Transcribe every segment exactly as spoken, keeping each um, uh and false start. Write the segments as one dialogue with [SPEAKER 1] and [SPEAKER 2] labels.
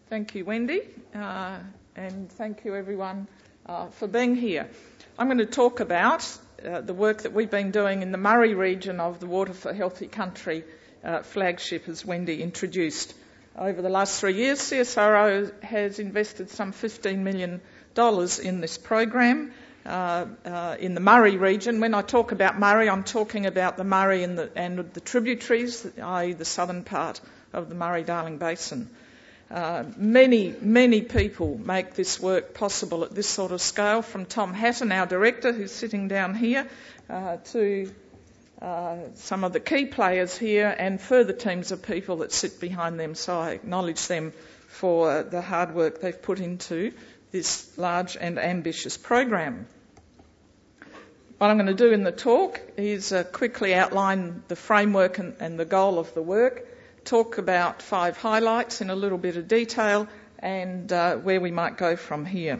[SPEAKER 1] Thank you, Wendy, uh, and thank you everyone uh, for being here. I'm going to talk about uh, the work that we've been doing in the Murray region of the Water for Healthy Country uh, flagship, as Wendy introduced. Over the last three years, C S R O has invested some fifteen million dollars in this program uh, uh, in the Murray region. When I talk about Murray, I'm talking about the Murray and the, and the tributaries, that is the southern part of the Murray-Darling Basin. Uh, many, many people make this work possible at this sort of scale, from Tom Hatton, our director, who's sitting down here, uh, to uh, some of the key players here and further teams of people that sit behind them. So I acknowledge them for uh, the hard work they've put into this large and ambitious program. What I'm going to do in the talk is uh, quickly outline the framework and, and the goal of the work, talk about five highlights in a little bit of detail, and uh, where we might go from here.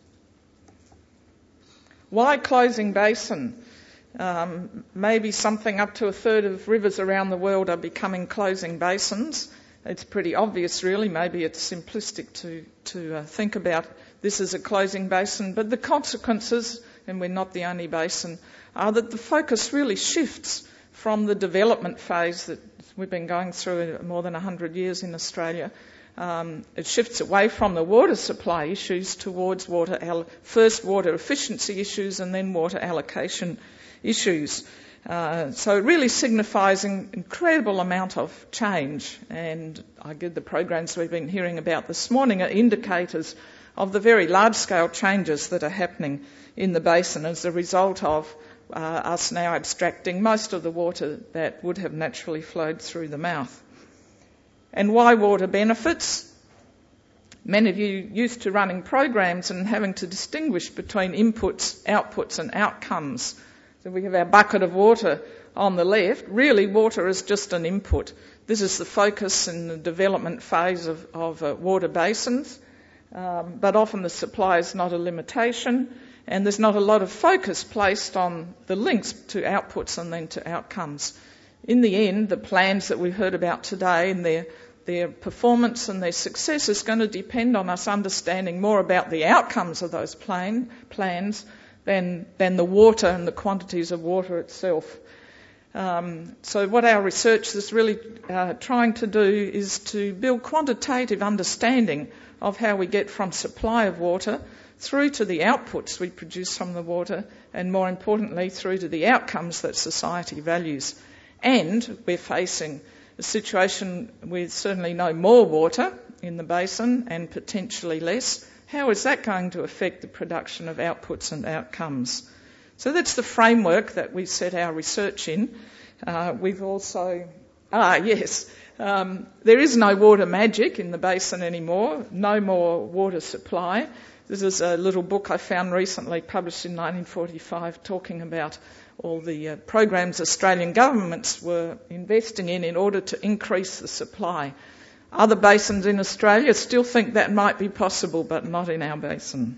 [SPEAKER 1] Why closing basin? Um, maybe something up to a third of rivers around the world are becoming closing basins. It's pretty obvious, really. Maybe it's simplistic to, to uh, think about this as a closing basin, but the consequences, and we're not the only basin, are that the focus really shifts from the development phase that we've been going through more than one hundred years in Australia. Um, it shifts away from the water supply issues towards water al- first water efficiency issues and then water allocation issues. Uh, so it really signifies an incredible amount of change, and I guess the programs we've been hearing about this morning are indicators of the very large-scale changes that are happening in the basin as a result of Uh, us now abstracting most of the water that would have naturally flowed through the mouth. And why water benefits? Many of you used to running programs and having to distinguish between inputs, outputs and outcomes. So we have our bucket of water on the left. Really, water is just an input. This is the focus in the development phase of, of uh, water basins, um, but often the supply is not a limitation. And there's not a lot of focus placed on the links to outputs and then to outcomes. In the end, the plans that we've heard about today and their, their performance and their success is going to depend on us understanding more about the outcomes of those plan, plans than, than the water and the quantities of water itself. Um, so what our research is really uh, trying to do is to build quantitative understanding of how we get from supply of water through to the outputs we produce from the water, and more importantly, through to the outcomes that society values. And we're facing a situation with certainly no more water in the basin and potentially less. How is that going to affect the production of outputs and outcomes? So that's the framework that we set our research in. Uh, we've also... Ah, yes. Um, there is no water magic in the basin anymore, no more water supply. This is a little book I found recently, published in nineteen forty-five, talking about all the uh, programs Australian governments were investing in in order to increase the supply. Other basins in Australia still think that might be possible, but not in our basin.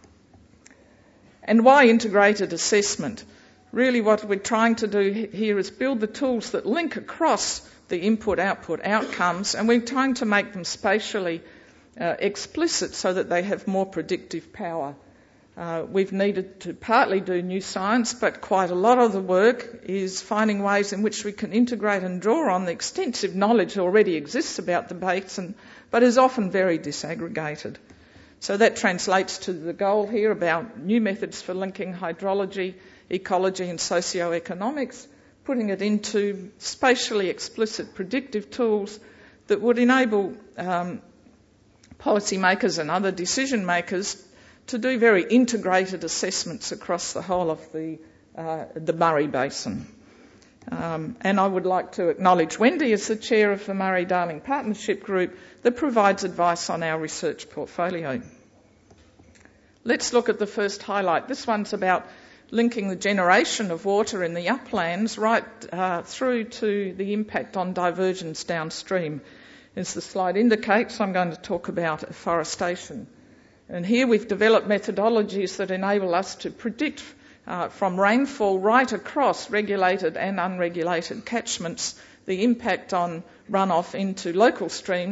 [SPEAKER 1] And why integrated assessment? Really what we're trying to do here is build the tools that link across the input-output outcomes, and we're trying to make them spatially Uh, explicit so that they have more predictive power. Uh, we've needed to partly do new science, but quite a lot of the work is finding ways in which we can integrate and draw on the extensive knowledge that already exists about the basin, but is often very disaggregated. So that translates to the goal here about new methods for linking hydrology, ecology and socioeconomics, putting it into spatially explicit predictive tools that would enable um, policymakers and other decision makers to do very integrated assessments across the whole of the uh, the Murray Basin. Um, and I would like to acknowledge Wendy as the chair of the Murray-Darling Partnership Group that provides advice on our research portfolio. Let's look at the first highlight. This one's about linking the generation of water in the uplands right uh, through to the impact on divergence downstream. As the slide indicates, I'm going to talk about afforestation. And here we've developed methodologies that enable us to predict uh, from rainfall right across regulated and unregulated catchments the impact on runoff into local streams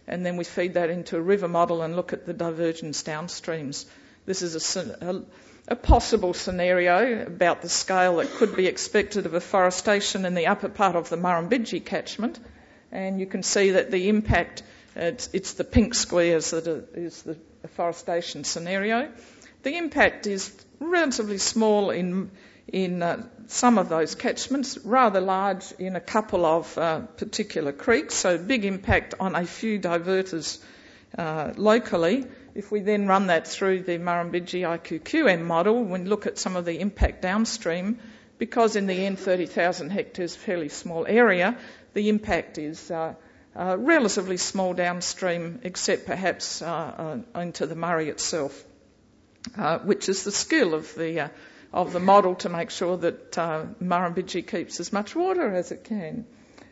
[SPEAKER 1] and then we feed that into a river model and look at the divergence downstreams. This is a, a, a possible scenario about the scale that could be expected of afforestation in the upper part of the Murrumbidgee catchment, and you can see that the impact, it's, it's the pink squares that are, is the afforestation scenario. The impact is relatively small in in uh, some of those catchments, rather large in a couple of uh, particular creeks, so big impact on a few diverters uh, locally. If we then run that through the Murrumbidgee I Q Q M model, we look at some of the impact downstream, because in the end thirty thousand hectares, fairly small area, the impact is uh, uh, relatively small downstream, except perhaps uh, uh, into the Murray itself, uh, which is the skill of the uh, of the model to make sure that uh, Murrumbidgee keeps as much water as it can.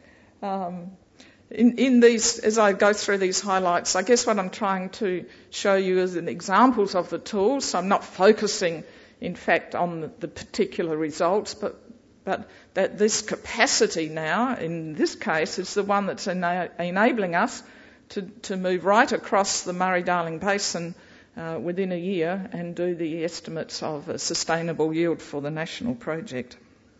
[SPEAKER 1] Um, in, in these, as I go through these highlights, I guess what I'm trying to show you is an examples of the tools. So I'm not focusing, in fact, on the, the particular results, but but that this capacity now, in this case, is the one that's ena- enabling us to, to move right across the Murray-Darling Basin Uh, within a year and do the estimates of a sustainable yield for the national project.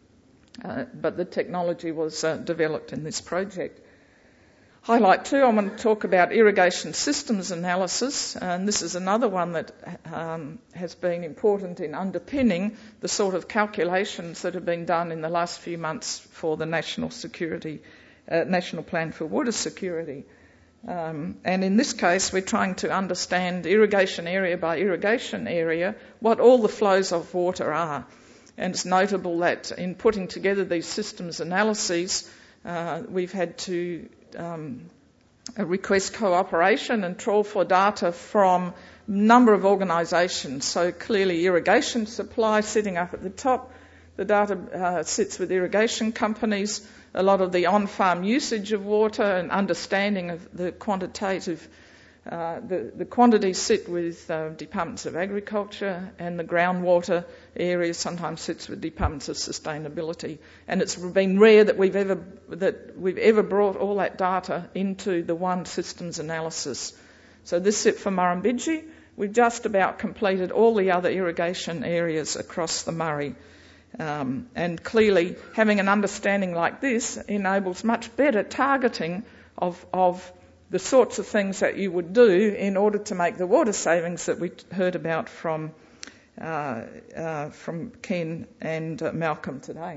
[SPEAKER 1] Uh, but the technology was uh, developed in this project. Highlight two, I want to talk about irrigation systems analysis, and this is another one that um, has been important in underpinning the sort of calculations that have been done in the last few months for the national security, uh, national plan for water security. Um, and in this case, we're trying to understand irrigation area by irrigation area what all the flows of water are. And it's notable that in putting together these systems analyses, uh, we've had to um, request cooperation and trawl for data from a number of organisations. So clearly irrigation supply sitting up at the top. The data uh, sits with irrigation companies. A lot of the on-farm usage of water and understanding of the quantitative, uh, the, the quantities sit with uh, departments of agriculture, and the groundwater area sometimes sits with departments of sustainability. And it's been rare that we've ever that we've ever brought all that data into the one systems analysis. So this sit for Murrumbidgee. We've just about completed all the other irrigation areas across the Murray. Um, and clearly having an understanding like this enables much better targeting of, of the sorts of things that you would do in order to make the water savings that we heard about from uh, uh, from Ken and uh, Malcolm today.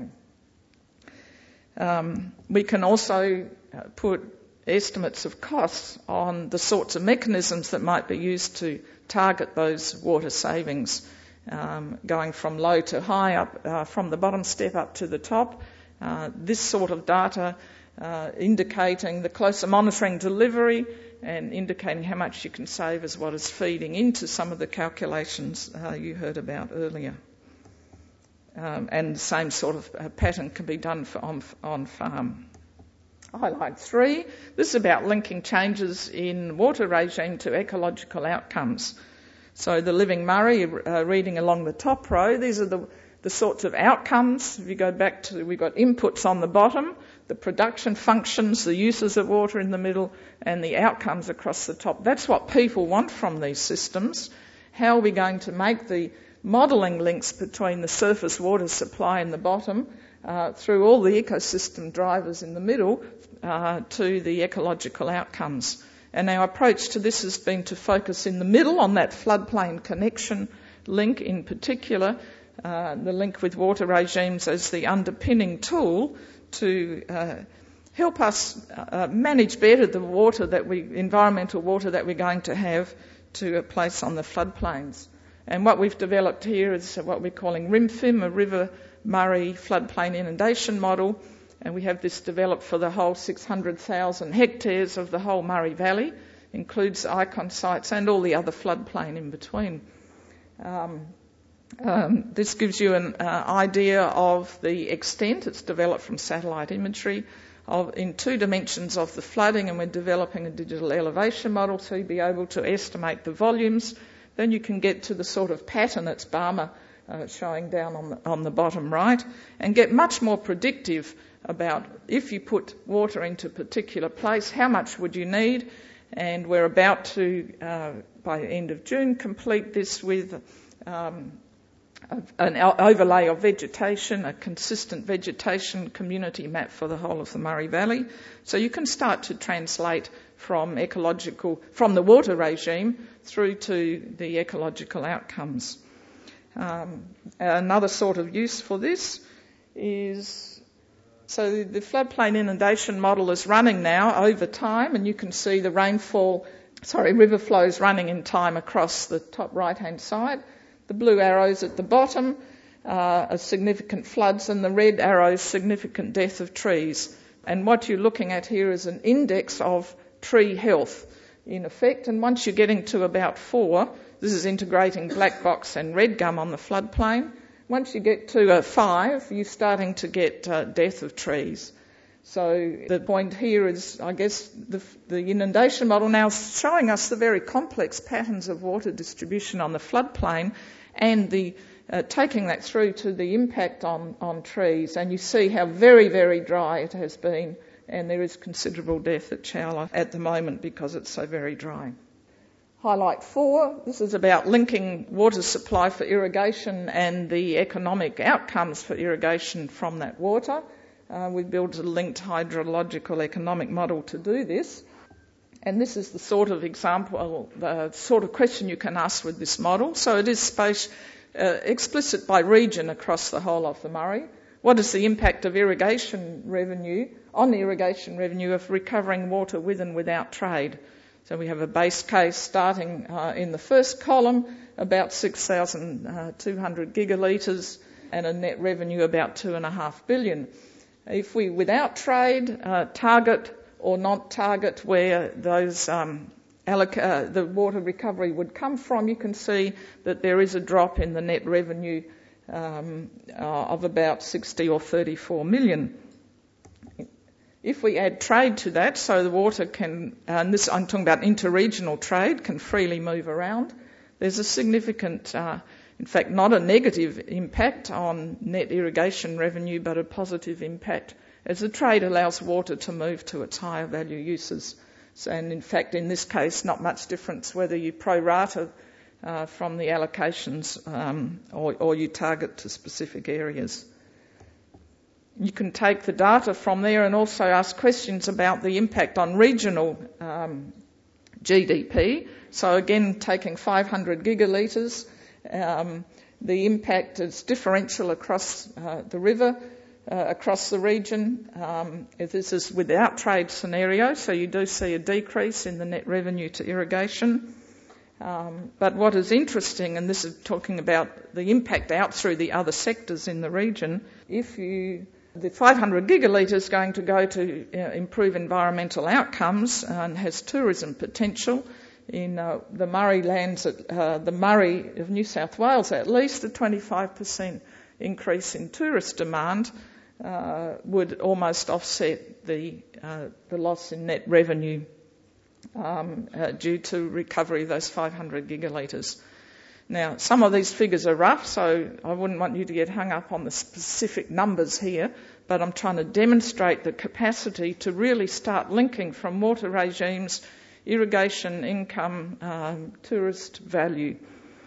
[SPEAKER 1] Um, we can also put estimates of costs on the sorts of mechanisms that might be used to target those water savings. Um, going from low to high, up uh, from the bottom step up to the top. Uh, this sort of data uh, indicating the closer monitoring delivery and indicating how much you can save is what is feeding into some of the calculations uh, you heard about earlier. Um, and the same sort of uh, pattern can be done for on, on farm. Highlight three, this is about linking changes in water regime to ecological outcomes. So the Living Murray, uh, reading along the top row, these are the, the sorts of outcomes. If you go back to, we've got inputs on the bottom, the production functions, the uses of water in the middle, and the outcomes across the top. That's what people want from these systems. How are we going to make the modelling links between the surface water supply in the bottom uh, through all the ecosystem drivers in the middle uh, to the ecological outcomes? And our approach to this has been to focus in the middle on that floodplain connection link in particular, uh, the link with water regimes as the underpinning tool to uh, help us uh, manage better the water that we, environmental water that we're going to have to place on the floodplains. And what we've developed here is what we're calling RIMFIM, a River Murray Floodplain Inundation Model. And we have this developed for the whole six hundred thousand hectares of the whole Murray Valley, includes icon sites and all the other floodplain in between. Um, um, this gives you an uh, idea of the extent. It's developed from satellite imagery of in two dimensions of the flooding, and we're developing a digital elevation model so you'll be able to estimate the volumes. Then you can get to the sort of pattern that's Barmer uh, showing down on the, on the bottom right, and get much more predictive about if you put water into a particular place, how much would you need, And we're about to, uh, by the end of June, complete this with um, an overlay of vegetation, a consistent vegetation community map for the whole of the Murray Valley. So you can start to translate from ecological, from the water regime through to the ecological outcomes. Um, another sort of use for this is, so the floodplain inundation model is running now over time, and you can see the rainfall, sorry, river flows running in time across the top right-hand side. The blue arrows at the bottom uh, are significant floods, and the red arrows significant death of trees. And what you're looking at here is an index of tree health in effect. And once you're getting to about four, this is integrating black box and red gum on the floodplain. Once you get to a five, you're starting to get uh, death of trees. So the point here is, I guess, the, the inundation model now is showing us the very complex patterns of water distribution on the floodplain, and the uh, taking that through to the impact on, on trees. And you see how very, very dry it has been, and there is considerable death at Chowla at the moment because it's so very dry. Highlight four, this is about linking water supply for irrigation and the economic outcomes for irrigation from that water. Uh, we built a linked hydrological economic model to do this. And this is the sort of example, the sort of question you can ask with this model. So it is space, uh, explicit by region across the whole of the Murray. What is the impact of irrigation revenue, on the irrigation revenue of recovering water with and without trade? So we have a base case starting uh, in the first column, about six thousand two hundred gigalitres, and a net revenue about two and a half billion. If we, without trade, uh, target or not target where those um, alloc- uh, the water recovery would come from, you can see that there is a drop in the net revenue um, uh, of about sixty or thirty-four million. If we add trade to that, so the water can, and this I'm talking about interregional trade, can freely move around, there's a significant, uh, in fact not a negative impact on net irrigation revenue, but a positive impact as the trade allows water to move to its higher value uses. So, and in fact in this case not much difference whether you pro-rata uh, from the allocations um, or, or you target to specific areas. You can take the data from there and also ask questions about the impact on regional um, G D P. So again, taking five hundred gigalitres, um, the impact is differential across uh, the river, uh, across the region. Um, if this is without trade scenario, so you do see a decrease in the net revenue to irrigation. Um, but what is interesting, and this is talking about the impact out through the other sectors in the region, if you the five hundred gigalitres is going to go to uh, improve environmental outcomes and has tourism potential. In uh, the Murray lands, at, uh, the Murray of New South Wales, at least a twenty-five percent increase in tourist demand uh, would almost offset the uh, the loss in net revenue um, uh, due to recovery of those five hundred gigalitres. Now, some of these figures are rough, so I wouldn't want you to get hung up on the specific numbers here, but I'm trying to demonstrate the capacity to really start linking from water regimes, irrigation, income, um, tourist value,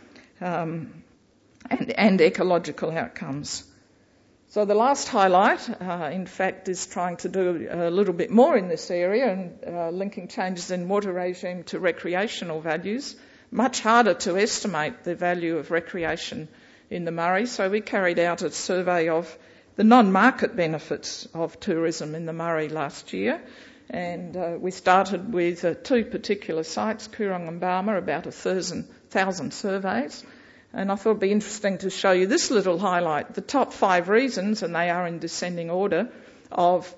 [SPEAKER 1] um, and, and ecological outcomes. So the last highlight, uh, in fact, is trying to do a little bit more in this area and uh, linking changes in water regime to recreational values. Much harder to estimate the value of recreation in the Murray, so we carried out a survey of the non-market benefits of tourism in the Murray last year, and uh, we started with uh, two particular sites, Coorong and Barmah, about a thousand, thousand surveys, and I thought it would be interesting to show you this little highlight, the top five reasons, and they are in descending order, of,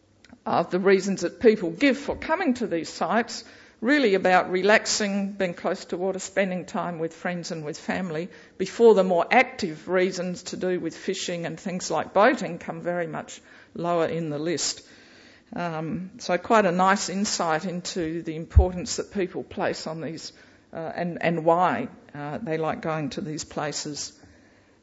[SPEAKER 1] of the reasons that people give for coming to these sites. Really about relaxing, being close to water, spending time with friends and with family, before the more active reasons to do with fishing and things like boating come very much lower in the list. Um, so quite a nice insight into the importance that people place on these uh, and, and why uh, they like going to these places.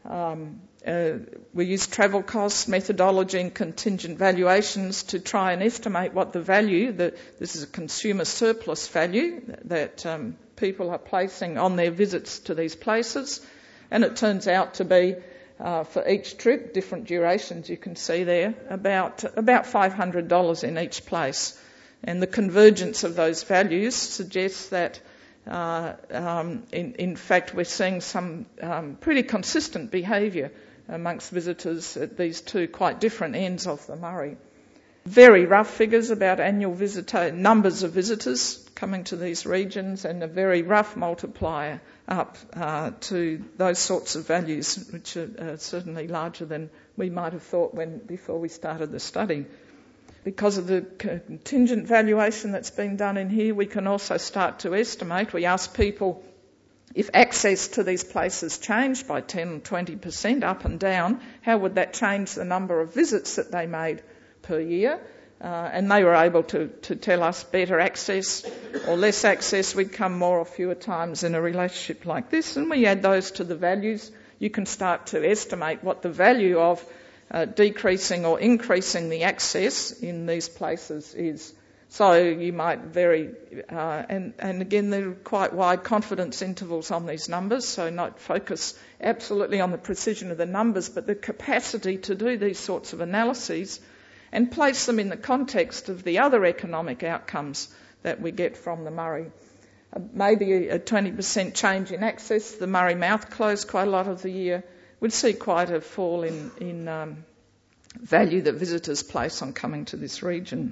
[SPEAKER 1] Um, uh, we use travel costs, methodology and contingent valuations to try and estimate what the value, that this is a consumer surplus value that um, people are placing on their visits to these places. And it turns out to be, uh, for each trip, different durations you can see there, about, about five hundred dollars in each place. And the convergence of those values suggests that Uh, um, in, in fact, we're seeing some um, pretty consistent behaviour amongst visitors at these two quite different ends of the Murray. Very rough figures about annual visitor numbers of visitors coming to these regions, and a very rough multiplier up uh, to those sorts of values, which are uh, certainly larger than we might have thought when before we started the study. Because of the contingent valuation that's been done in here, we can also start to estimate. We ask people if access to these places changed by ten or twenty percent up and down, how would that change the number of visits that they made per year? Uh, and they were able to, to tell us better access or less access. We'd come more or fewer times in a relationship like this, and we add those to the values. You can start to estimate what the value of Uh, decreasing or increasing the access in these places is. So you might vary, uh, and, and again there are quite wide confidence intervals on these numbers, so not focus absolutely on the precision of the numbers, but the capacity to do these sorts of analyses and place them in the context of the other economic outcomes that we get from the Murray. Uh, maybe a twenty percent change in access, the Murray mouth closed quite a lot of the year. We'd see quite a fall in, in um, value that visitors place on coming to this region.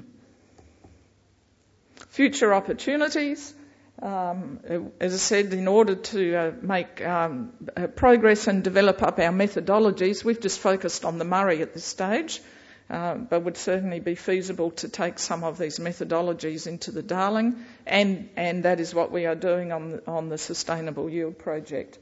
[SPEAKER 1] Future opportunities. Um, as I said, in order to uh, make um, uh, progress and develop up our methodologies, we've just focused on the Murray at this stage, uh, but would certainly be feasible to take some of these methodologies into the Darling, and, and that is what we are doing on the, on the Sustainable Yield Project.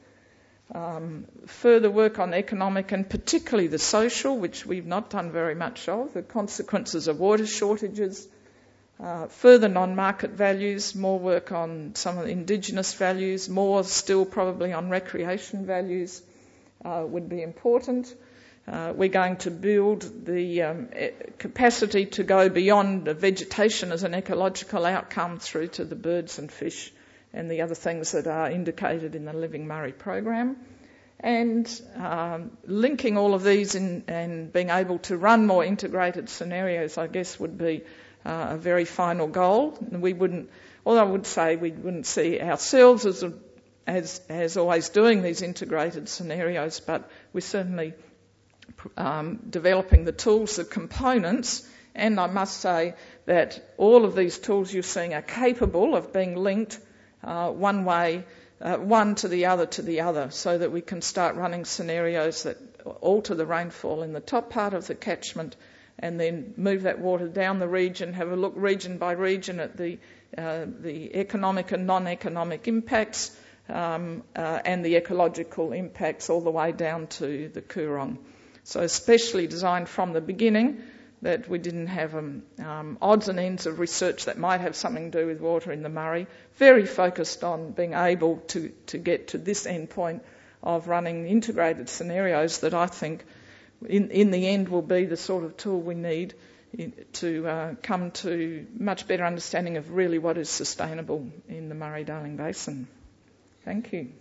[SPEAKER 1] Um, further work on economic and particularly the social, which we've not done very much of, the consequences of water shortages, uh, further non-market values, more work on some of the indigenous values, more still probably on recreation values uh, would be important. Uh, we're going to build the um, capacity to go beyond the vegetation as an ecological outcome through to the birds and fish and the other things that are indicated in the Living Murray program. And um, linking all of these in, and being able to run more integrated scenarios, I guess, would be uh, a very final goal. We wouldn't, although I would say we wouldn't see ourselves as, a, as, as always doing these integrated scenarios, but we're certainly um, developing the tools, the components, and I must say that all of these tools you're seeing are capable of being linked Uh, one way, uh, one to the other to the other, so that we can start running scenarios that alter the rainfall in the top part of the catchment and then move that water down the region, have a look region by region at the uh, the economic and non-economic impacts um, uh, and the ecological impacts all the way down to the Coorong. So especially designed from the beginning, that we didn't have um, um, odds and ends of research that might have something to do with water in the Murray. Very focused on being able to, to get to this end point of running integrated scenarios that I think in, in the end will be the sort of tool we need in, to uh, come to much better understanding of really what is sustainable in the Murray-Darling Basin. Thank you.